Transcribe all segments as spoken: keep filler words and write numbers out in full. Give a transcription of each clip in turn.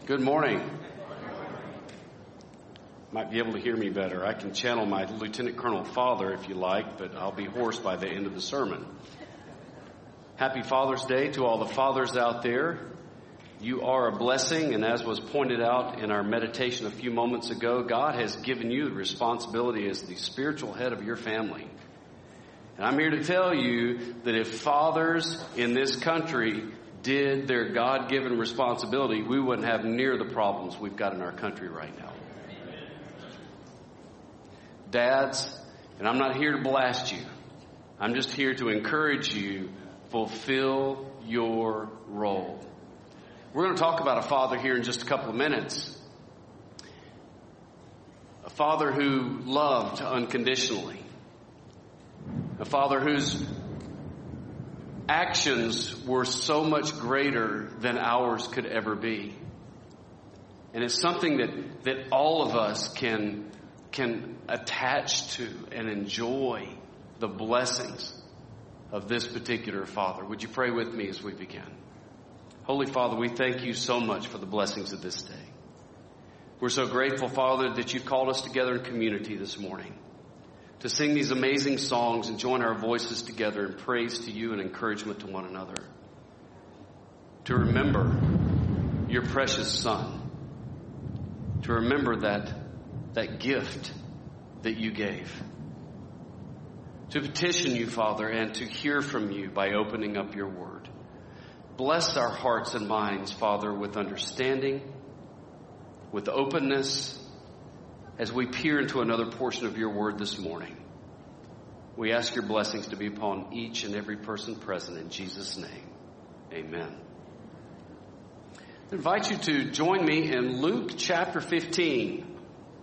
Good morning. Might be able to hear me better. I can channel my Lieutenant Colonel father if you like, but I'll be hoarse by the end of the sermon. Happy Father's Day to all the fathers out there. You are a blessing, and as was pointed out in our meditation a few moments ago, God has given you the responsibility as the spiritual head of your family. And I'm here to tell you that if fathers in this country did their God-given responsibility, we wouldn't have near the problems we've got in our country right now. Dads, and I'm not here to blast you. I'm just here to encourage you, fulfill your role. We're going to talk about a father here in just a couple of minutes. A father who loved unconditionally. A father whose actions were so much greater than ours could ever be. And it's something that, that all of us can, can attach to and enjoy the blessings of this particular father. Would you pray with me as we begin? Holy Father, we thank you so much for the blessings of this day. We're so grateful, Father, that you've called us together in community this morning to sing these amazing songs and join our voices together in praise to you and encouragement to one another. To remember your precious Son. To remember that, that gift that you gave. To petition you, Father, and to hear from you by opening up your word. Bless our hearts and minds, Father, with understanding, with openness, as we peer into another portion of your word this morning. We ask your blessings to be upon each and every person present in Jesus' name. Amen. I invite you to join me in Luke chapter fifteen.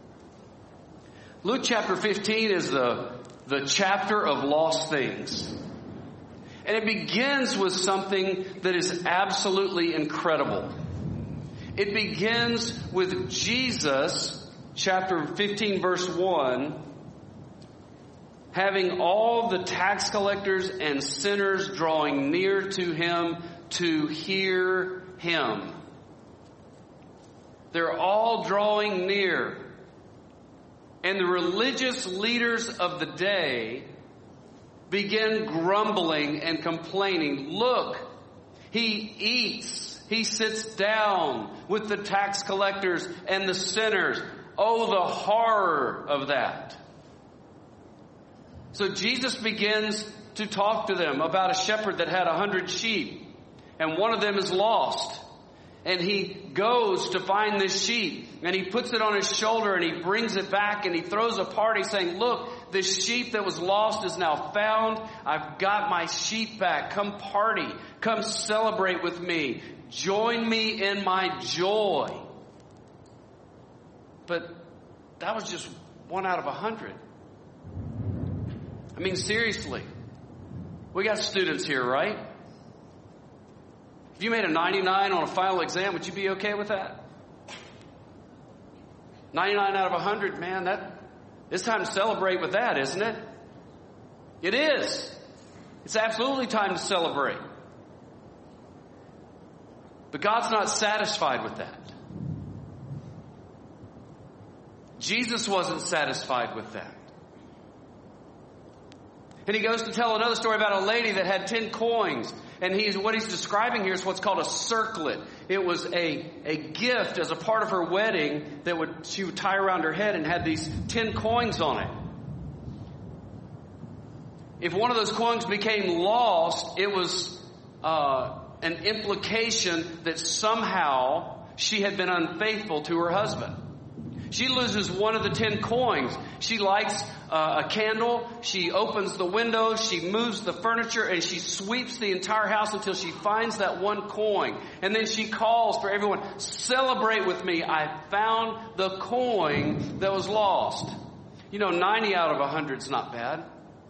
Luke chapter fifteen is the, the chapter of lost things. And it begins with something that is absolutely incredible. It begins with Jesus, chapter fifteen, verse one, having all the tax collectors and sinners drawing near to him to hear him. They're all drawing near. And the religious leaders of the day begin grumbling and complaining. Look, he eats, he sits down with the tax collectors and the sinners. Oh, the horror of that. So Jesus begins to talk to them about a shepherd that had a hundred sheep, and one of them is lost. And he goes to find this sheep, and he puts it on his shoulder, and he brings it back, and he throws a party saying, look, this sheep that was lost is now found. I've got my sheep back. Come party. Come celebrate with me. Join me in my joy. But that was just one out of a hundred. I mean, seriously. We got students here, right? If you made a ninety-nine on a final exam, would you be okay with that? ninety-nine out of one hundred, man, that it's time to celebrate with that, isn't it? It is. It's absolutely time to celebrate. But God's not satisfied with that. Jesus wasn't satisfied with that. And he goes to tell another story about a lady that had ten coins. And he's, what he's describing here is what's called a circlet. It was a, a gift as a part of her wedding that would she would tie around her head and had these ten coins on it. If one of those coins became lost, it was uh, an implication that somehow she had been unfaithful to her husband. She loses one of the ten coins. She lights uh, a candle. She opens the window. She moves the furniture, and she sweeps the entire house until she finds that one coin. And then she calls for everyone, celebrate with me. I found the coin that was lost. You know, ninety out of one hundred is not bad.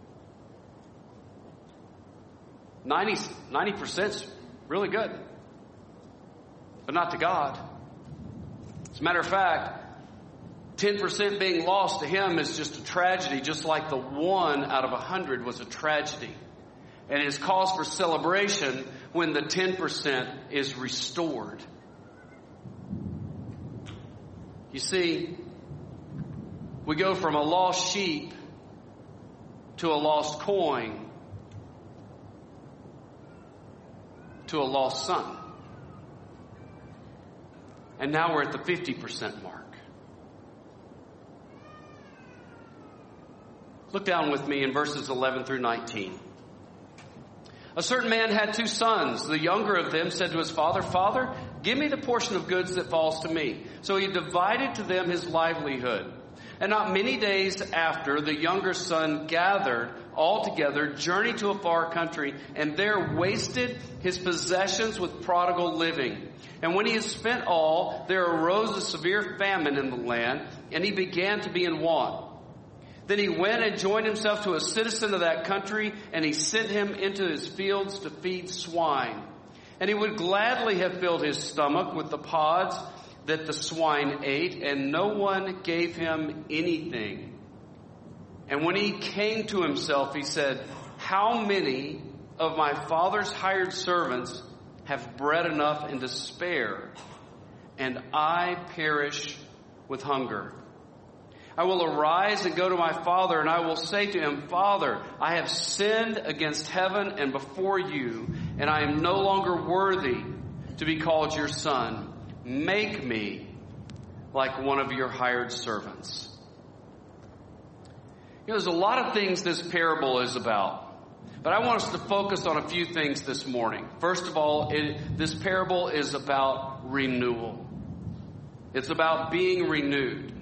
ninety percent is really good. But not to God. As a matter of fact, ten percent being lost to him is just a tragedy, just like the one out of a hundred was a tragedy. And it is cause for celebration when the ten percent is restored. You see, we go from a lost sheep to a lost coin to a lost son. And now we're at the fifty percent mark. Look down with me in verses eleven through nineteen. A certain man had two sons. The younger of them said to his father, "Father, give me the portion of goods that falls to me." So he divided to them his livelihood. And not many days after, the younger son gathered all together, journeyed to a far country, and there wasted his possessions with prodigal living. And when he had spent all, there arose a severe famine in the land, and he began to be in want. Then he went and joined himself to a citizen of that country, and he sent him into his fields to feed swine. And he would gladly have filled his stomach with the pods that the swine ate, and no one gave him anything. And when he came to himself, he said, "How many of my father's hired servants have bread enough and to spare, and I perish with hunger? I will arise and go to my father, and I will say to him, 'Father, I have sinned against heaven and before you, and I am no longer worthy to be called your son. Make me like one of your hired servants.'" You know, there's a lot of things this parable is about, but I want us to focus on a few things this morning. First of all, it, this parable is about renewal. It's about being renewed.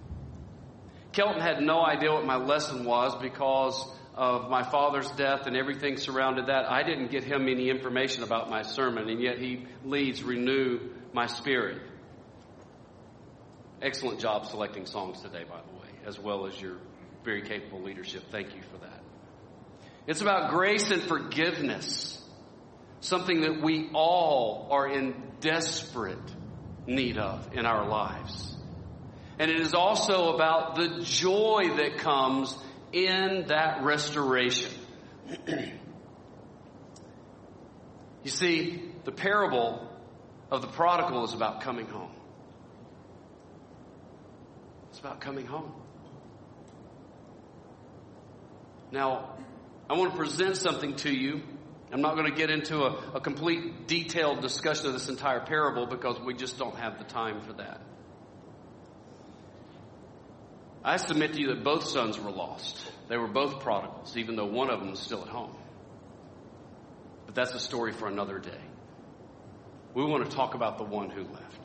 Kelton had no idea what my lesson was because of my father's death and everything surrounded that. I didn't get him any information about my sermon, and yet he leads Renew My Spirit. Excellent job selecting songs today, by the way, as well as your very capable leadership. Thank you for that. It's about grace and forgiveness, something that we all are in desperate need of in our lives. And it is also about the joy that comes in that restoration. You see, the parable of the prodigal is about coming home. It's about coming home. Now, I want to present something to you. I'm not going to get into a, a complete detailed discussion of this entire parable because we just don't have the time for that. I submit to you that both sons were lost. They were both prodigals, even though one of them was still at home. But that's a story for another day. We want to talk about the one who left.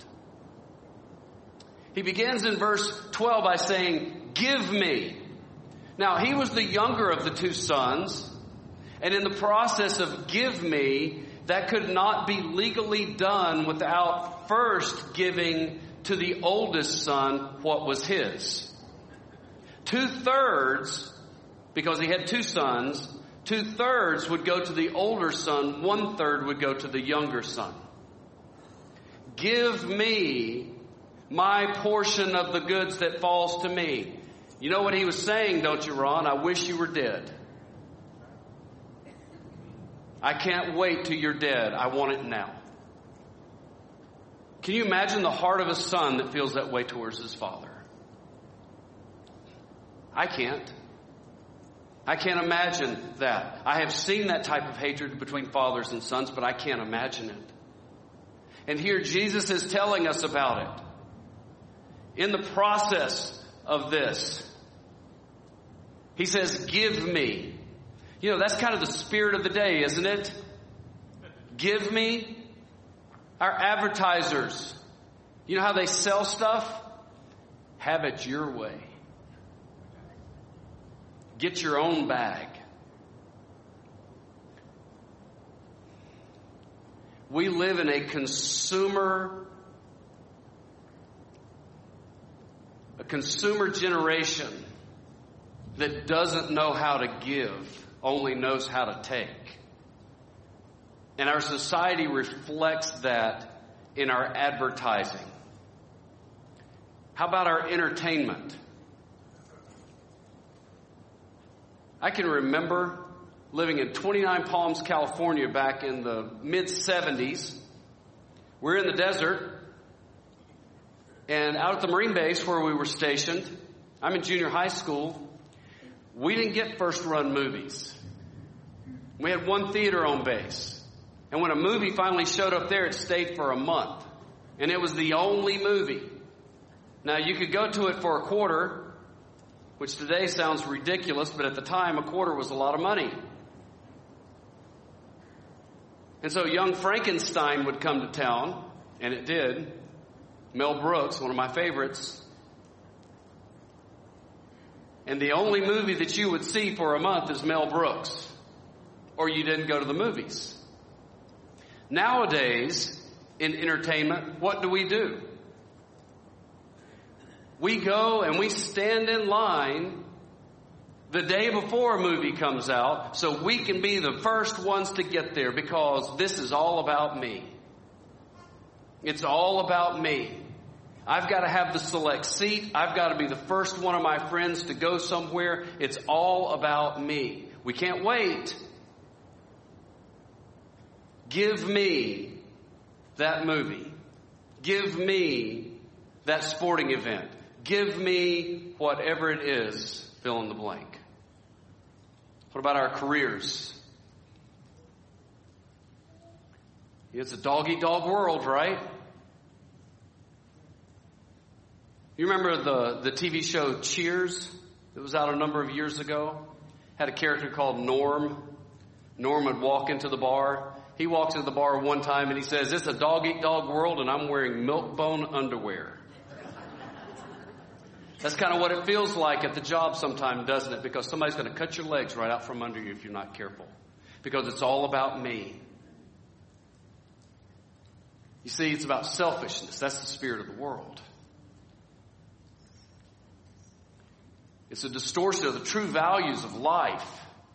He begins in verse twelve by saying, "Give me." Now, he was the younger of the two sons, and in the process of give me, that could not be legally done without first giving to the oldest son what was his. Two-thirds, because he had two sons, two-thirds would go to the older son, one-third would go to the younger son. Give me my portion of the goods that falls to me. You know what he was saying, don't you, Ron? I wish you were dead. I can't wait till you're dead. I want it now. Can you imagine the heart of a son that feels that way towards his father? I can't. I can't imagine that. I have seen that type of hatred between fathers and sons, but I can't imagine it. And here Jesus is telling us about it. In the process of this, he says, "Give me." You know, that's kind of the spirit of the day, isn't it? Give me. Our advertisers, you know how they sell stuff? Have it your way. Get your own bag. We live in a consumer, a consumer generation that doesn't know how to give, only knows how to take. And our society reflects that in our advertising. How about our entertainment? I can remember living in twenty-nine Palms, California back in the mid seventies. We're in the desert. And out at the Marine base where we were stationed, I'm in junior high school, we didn't get first-run movies. We had one theater on base. And when a movie finally showed up there, it stayed for a month. And it was the only movie. Now, you could go to it for a quarter, which today sounds ridiculous, but at the time, a quarter was a lot of money. And so Young Frankenstein would come to town, and it did. Mel Brooks, one of my favorites. And the only movie that you would see for a month is Mel Brooks, or you didn't go to the movies. Nowadays, in entertainment, what do we do? We go and we stand in line the day before a movie comes out so we can be the first ones to get there, because this is all about me. It's all about me. I've got to have the select seat. I've got to be the first one of my friends to go somewhere. It's all about me. We can't wait. Give me that movie. Give me that sporting event. Give me whatever it is, fill in the blank. What about our careers? It's a dog-eat-dog world, right? You remember the, the T V show Cheers? It was out a number of years ago. Had a character called Norm. Norm would walk into the bar. He walks into the bar one time and he says, "It's a dog-eat-dog world and I'm wearing milk-bone underwear." That's kind of what it feels like at the job sometimes, doesn't it? Because somebody's going to cut your legs right out from under you if you're not careful. Because it's all about me. You see, it's about selfishness. That's the spirit of the world. It's a distortion of the true values of life.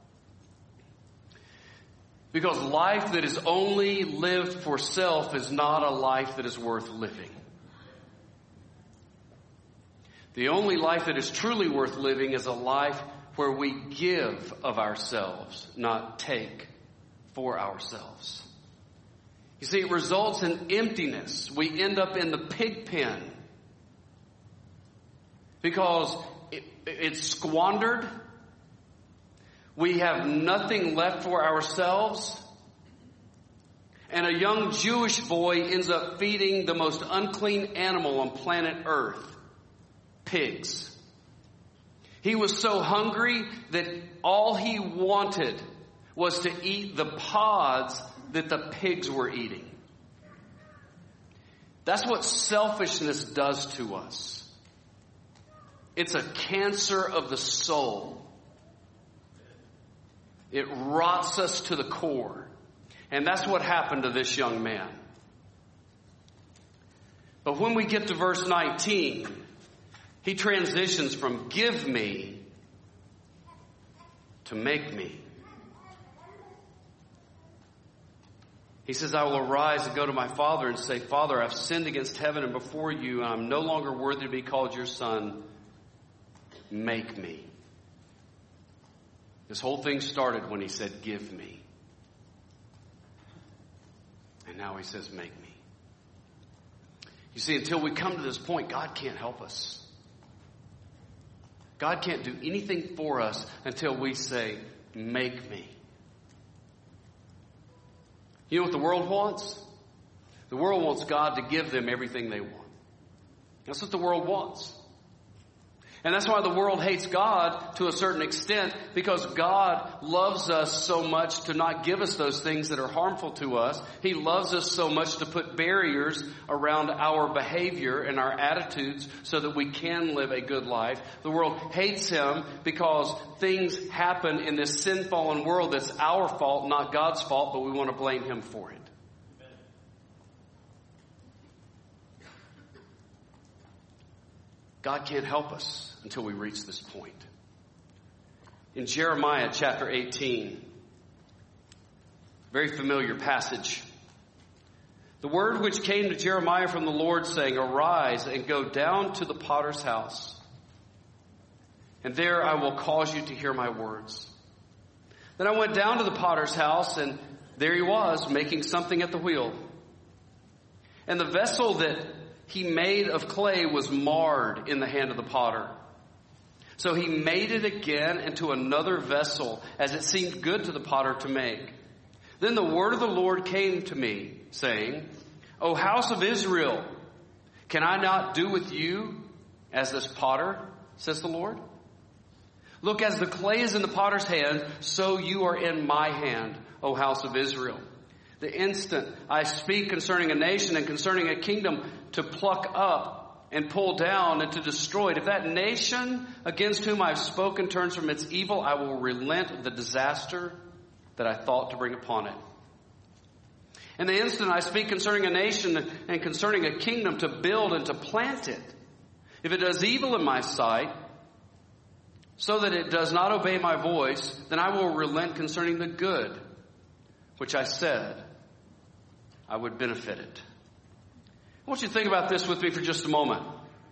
Because life that is only lived for self is not a life that is worth living. The only life that is truly worth living is a life where we give of ourselves, not take for ourselves. You see, it results in emptiness. We end up in the pig pen because it, it's squandered. We have nothing left for ourselves. And a young Jewish boy ends up feeding the most unclean animal on planet Earth. Pigs. He was so hungry that all he wanted was to eat the pods that the pigs were eating. That's what selfishness does to us. It's a cancer of the soul. It rots us to the core. And that's what happened to this young man. But when we get to verse nineteen, he transitions from give me to make me. He says, I will arise and go to my father and say, Father, I've sinned against heaven and before you, and I'm no longer worthy to be called your son. Make me. This whole thing started when he said, give me. And now he says, make me. You see, until we come to this point, God can't help us. God can't do anything for us until we say, make me. You know what the world wants? The world wants God to give them everything they want. That's what the world wants. And that's why the world hates God to a certain extent, because God loves us so much to not give us those things that are harmful to us. He loves us so much to put barriers around our behavior and our attitudes so that we can live a good life. The world hates him because things happen in this sin-fallen world that's our fault, not God's fault, but we want to blame him for it. God can't help us until we reach this point. In Jeremiah chapter eighteen, very familiar passage. The word which came to Jeremiah from the Lord saying, arise and go down to the potter's house, and there I will cause you to hear my words. Then I went down to the potter's house, and there he was, making something at the wheel. And the vessel that he made of clay was marred in the hand of the potter. So he made it again into another vessel, as it seemed good to the potter to make. Then the word of the Lord came to me, saying, O house of Israel, can I not do with you as this potter, says the Lord? Look, as the clay is in the potter's hand, so you are in my hand, O house of Israel. The instant I speak concerning a nation and concerning a kingdom to pluck up and pull down and to destroy it, if that nation against whom I've spoken turns from its evil, I will relent the disaster that I thought to bring upon it. And the instant I speak concerning a nation and concerning a kingdom to build and to plant it, if it does evil in my sight, so that it does not obey my voice, then I will relent concerning the good, which I said I would benefit it. I want you to think about this with me for just a moment.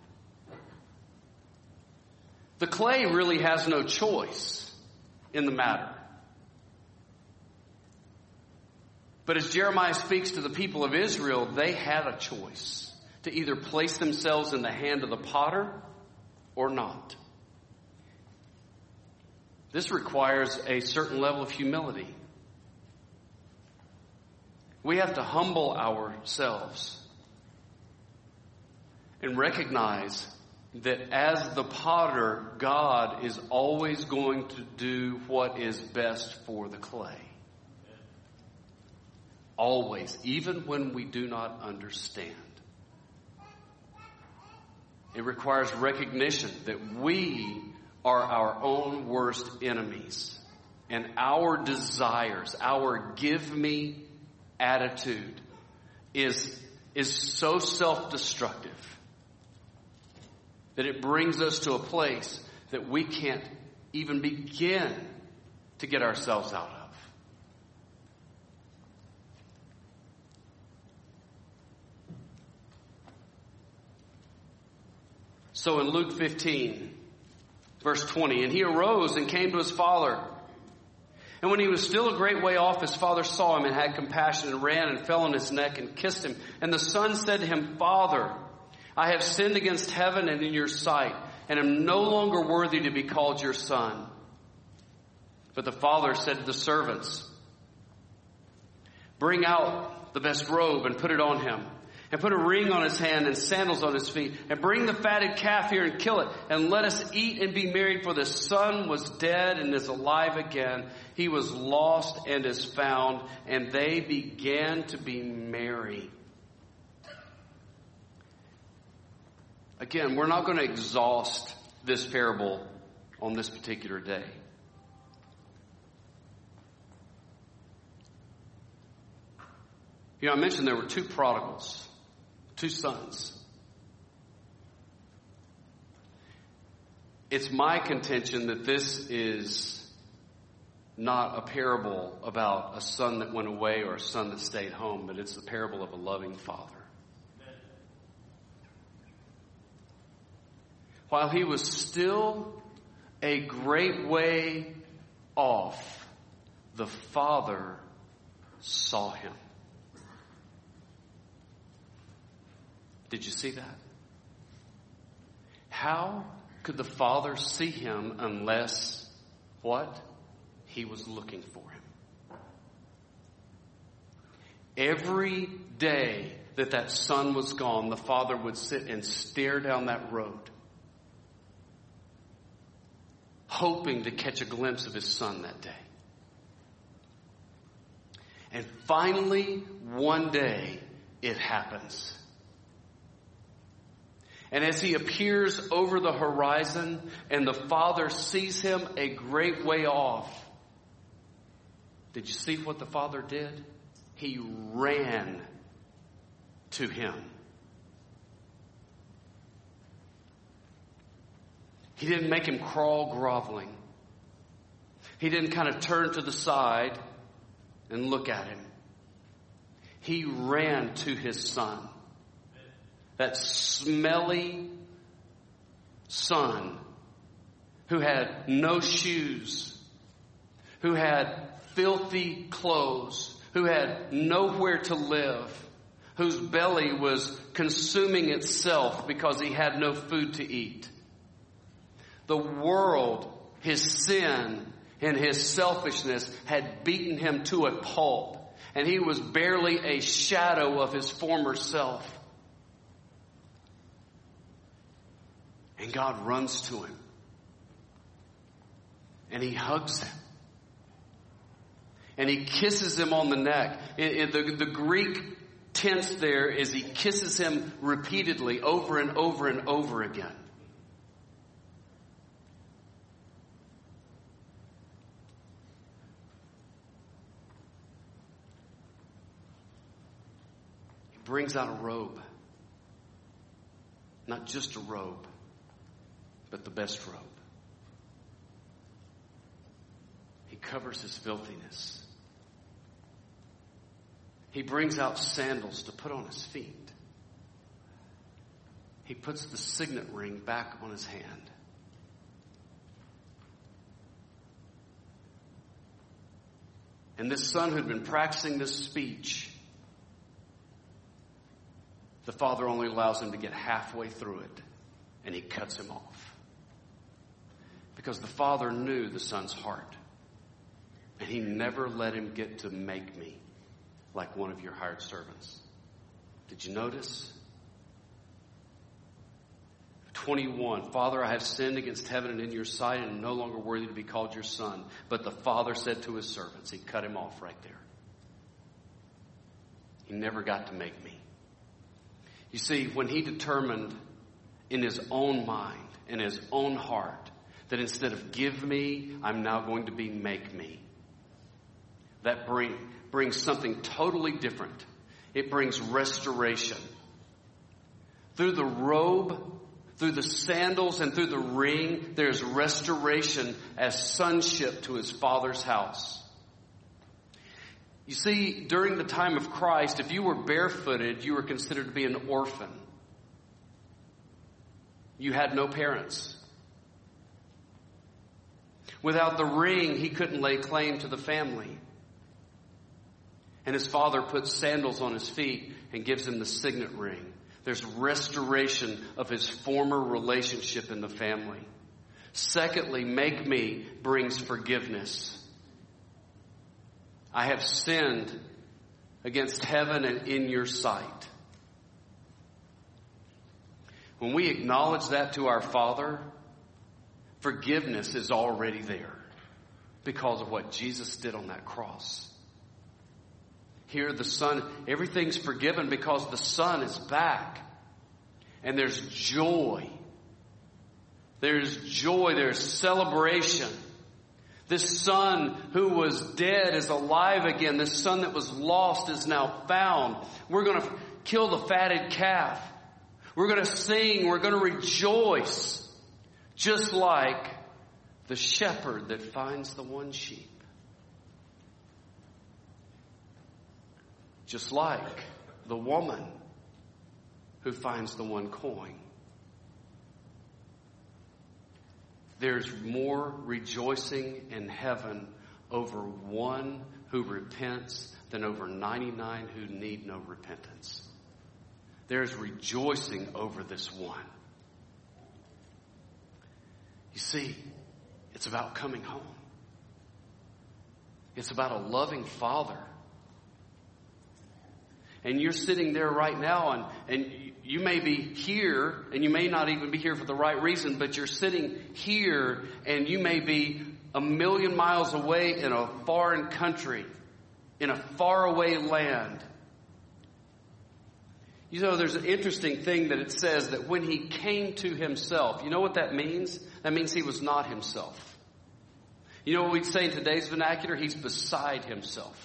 The clay really has no choice in the matter. But as Jeremiah speaks to the people of Israel, they had a choice to either place themselves in the hand of the potter or not. This requires a certain level of humility. We have to humble ourselves and recognize that as the potter, God is always going to do what is best for the clay. Always, even when we do not understand. It requires recognition that we are our own worst enemies. And our desires, our give me attitude is, is so self-destructive that it brings us to a place that we can't even begin to get ourselves out of. So in Luke fifteen, verse twenty, and he arose and came to his father. And when he was still a great way off, his father saw him and had compassion and ran and fell on his neck and kissed him. And the son said to him, Father, I have sinned against heaven and in your sight, and am no longer worthy to be called your son. But the father said to the servants, Bring out the best robe and put it on him, and put a ring on his hand and sandals on his feet, and bring the fatted calf here and kill it, and let us eat and be merry, for the son was dead and is alive again. He was lost and is found, and they began to be merry. Again, we're not going to exhaust this parable on this particular day. You know, I mentioned there were two prodigals. Two sons. It's my contention that this is not a parable about a son that went away or a son that stayed home, but it's the parable of a loving father. While he was still a great way off, the father saw him. Did you see that? How could the father see him unless, what? He was looking for him. Every day that that son was gone, the father would sit and stare down that road, hoping to catch a glimpse of his son that day. And finally, one day, it happens. And as he appears over the horizon and the father sees him a great way off, did you see what the father did? He ran to him. He didn't make him crawl groveling. He didn't kind of turn to the side and look at him. He ran to his son. That smelly son who had no shoes, who had filthy clothes, who had nowhere to live, whose belly was consuming itself because he had no food to eat. The world, his sin, and his selfishness had beaten him to a pulp, and he was barely a shadow of his former self. And God runs to him, and he hugs him, and he kisses him on the neck. In, in the, the Greek tense there is he kisses him repeatedly over and over and over again. Brings out a robe. Not just a robe, but the best robe. He covers his filthiness. He brings out sandals to put on his feet. He puts the signet ring back on his hand. And this son who'd been practicing this speech, the father only allows him to get halfway through it, and he cuts him off. Because the father knew the son's heart, and he never let him get to make me like one of your hired servants. Did you notice? twenty-one, Father, I have sinned against heaven and in your sight, and am no longer worthy to be called your son. But the father said to his servants, he cut him off right there. He never got to make me. You see, when he determined in his own mind, in his own heart, that instead of give me, I'm now going to be make me. That bring, brings something totally different. It brings restoration. Through the robe, through the sandals, and through the ring, there's restoration as sonship to his father's house. You see, during the time of Christ, if you were barefooted, you were considered to be an orphan. You had no parents. Without the ring, he couldn't lay claim to the family. And his father puts sandals on his feet and gives him the signet ring. There's restoration of his former relationship in the family. Secondly, make me brings forgiveness. I have sinned against heaven and in your sight. When we acknowledge that to our Father, forgiveness is already there because of what Jesus did on that cross. Here the Son, everything's forgiven because the Son is back. And there's joy. There's joy, there's celebration. This son who was dead is alive again. This son that was lost is now found. We're going to kill the fatted calf. We're going to sing. We're going to rejoice. Just like the shepherd that finds the one sheep. Just like the woman who finds the one coin. There's more rejoicing in heaven over one who repents than over ninety-nine who need no repentance. There's rejoicing over this one. You see, it's about coming home. It's about a loving Father. And you're sitting there right now, and, and you may be here, and you may not even be here for the right reason, but you're sitting here, and you may be a million miles away in a foreign country, in a faraway land. You know, there's an interesting thing that it says that when he came to himself, you know what that means? That means he was not himself. You know what we'd say in today's vernacular? He's beside himself.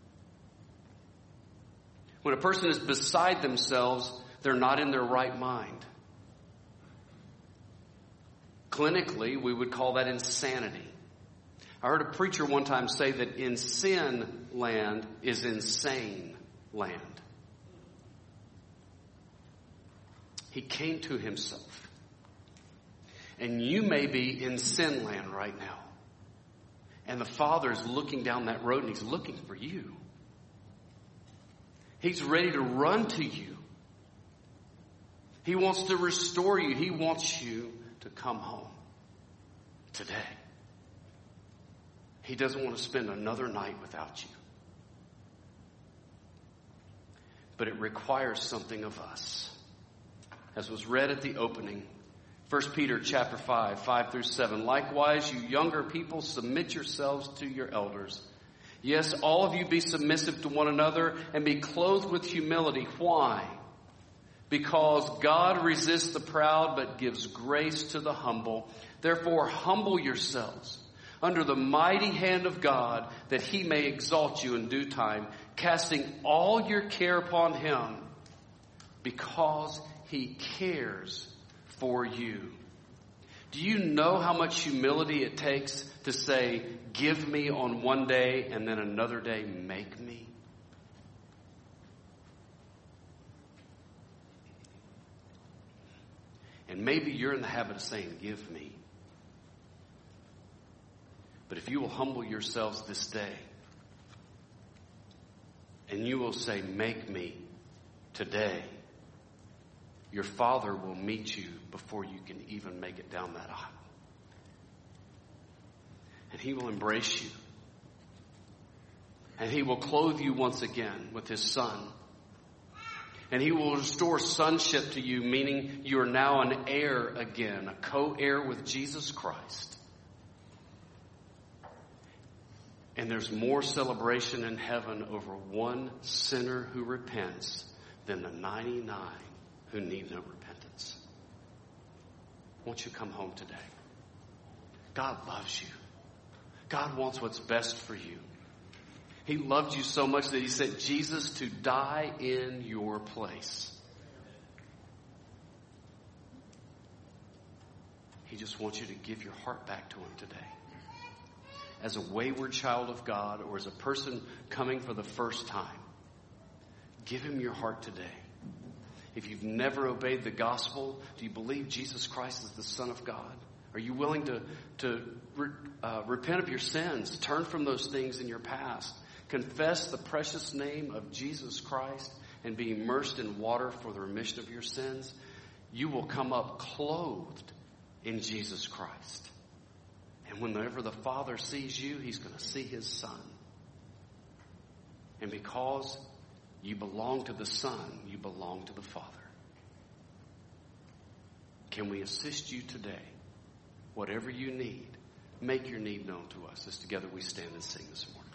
When a person is beside themselves, they're not in their right mind. Clinically, we would call that insanity. I heard a preacher one time say that in sin land is insane land. He came to himself. And you may be in sin land right now. And the Father is looking down that road and he's looking for you. He's ready to run to you. He wants to restore you. He wants you to come home today. He doesn't want to spend another night without you. But it requires something of us. As was read at the opening, First Peter chapter five, five through seven. Likewise, you younger people, submit yourselves to your elders. Yes, all of you be submissive to one another and be clothed with humility. Why? Because God resists the proud but gives grace to the humble. Therefore, humble yourselves under the mighty hand of God, that he may exalt you in due time, casting all your care upon him, because he cares for you. Do you know how much humility it takes to say, give me on one day, and then another day, make me? And maybe you're in the habit of saying, give me. But if you will humble yourselves this day, and you will say, make me today, your Father will meet you before you can even make it down that aisle. And he will embrace you. And he will clothe you once again with his Son. And he will restore sonship to you, meaning you are now an heir again, a co-heir with Jesus Christ. And there's more celebration in heaven over one sinner who repents than the ninety-nine who need no repentance. Won't you come home today? God loves you. God wants what's best for you. He loved you so much that he sent Jesus to die in your place. He just wants you to give your heart back to him today. As a wayward child of God, or as a person coming for the first time, give him your heart today. If you've never obeyed the gospel, do you believe Jesus Christ is the Son of God? Are you willing to, to uh, repent of your sins, turn from those things in your past, confess the precious name of Jesus Christ, and be immersed in water for the remission of your sins? You will come up clothed in Jesus Christ. And whenever the Father sees you, he's going to see his Son. And because you belong to the Son, you belong to the Father. Can we assist you today? Whatever you need, make your need known to us as together we stand and sing this morning.